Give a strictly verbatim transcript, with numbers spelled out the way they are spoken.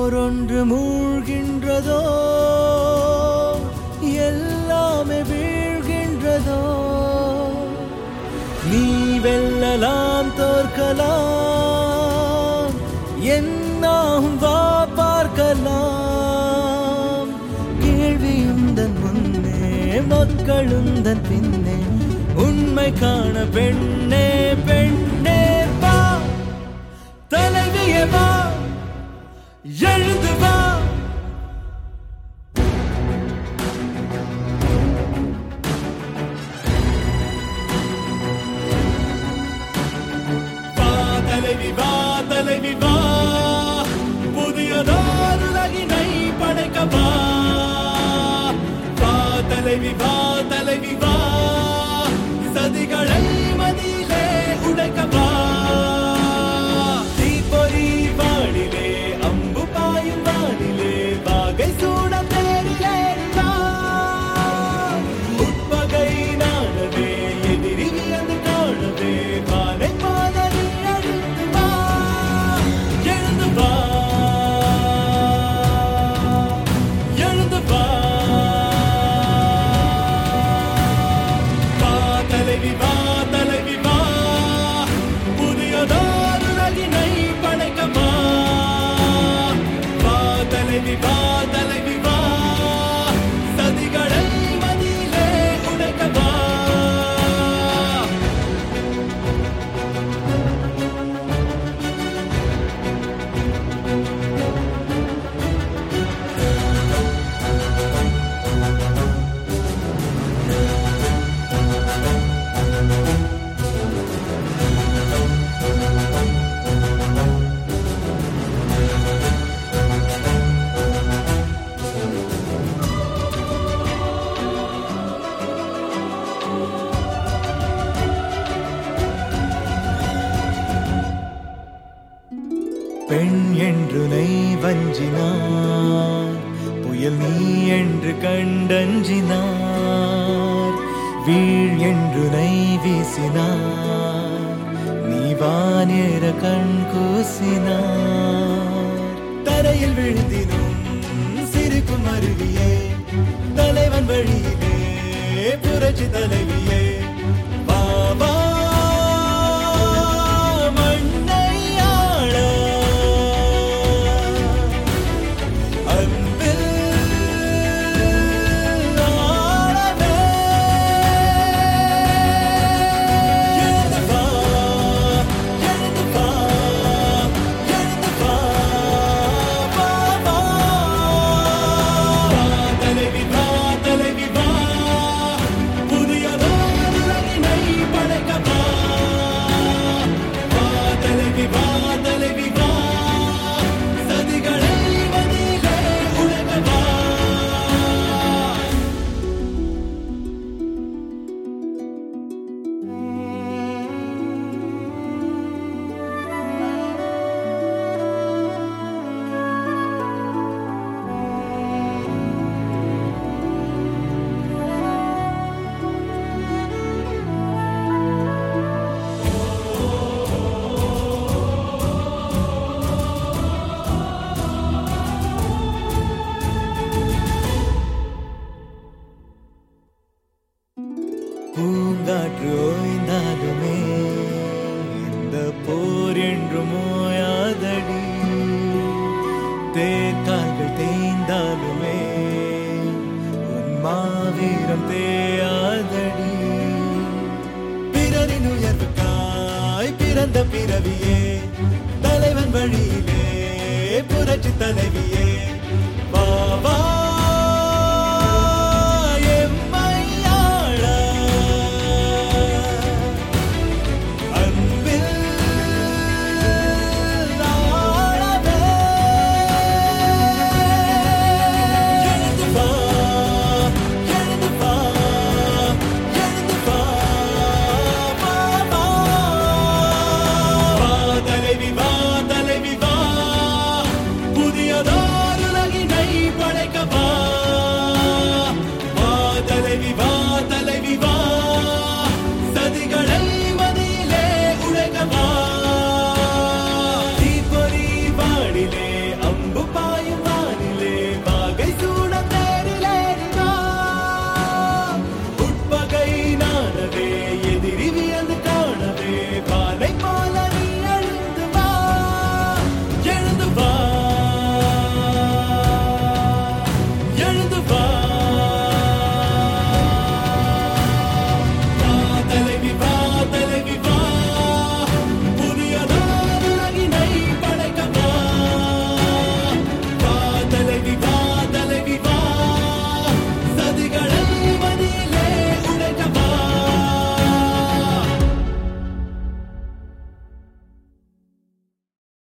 போரொன்று மூழ்கின்றதோ எல்லாமே வீழ்கின்றதோ நீ வெல்லலாம் தோற்கலாம் என்னாகும் வா பார்க்கலாம் கேள்வியுந்தன் முன்னே மக்களுந்தன் பின்னே உண்மை காண பெண்ணே பெண்ணே வா தலைவியே வா எழுந்து வா தலைவி வா தலைவி வா புதியதோர் உலகினை படைக்க வா வா தலைவி வா தலைவி வா சதிகளை மதியிலே உடைக்க வா தீப்பொறி வானிலே அம்பு பாயும் வானிலே வாகை சூட தேரிலே உட்பகை நாடவே எதிரி வியந்து காணவே வானை பாதரி பெண் என்று நை வஞ்சினார் புயல் நீ என்று கண்டஞ்சினார் வீழ் என்று நை வீசினார் நீ வானேற கண் கூசினார் தரையில் விழுந்தினும் சிரிக்கும் அருவியே தலைவன் வழியிலே புரட்சி தலைவியே வா வா பூங்காற்று ஓய்ந்தாலுமே இந்த போர் என்றும் ஓயாதடி தேக்கால்கள் தேய்ந்தாலுமே உன் மாவீரம் தேயாதடி பிறரின் உயர்வுக்காய் பிறந்த பிறவியே தலைவன் வழியிலே புரட்சி தலைவியே வா வா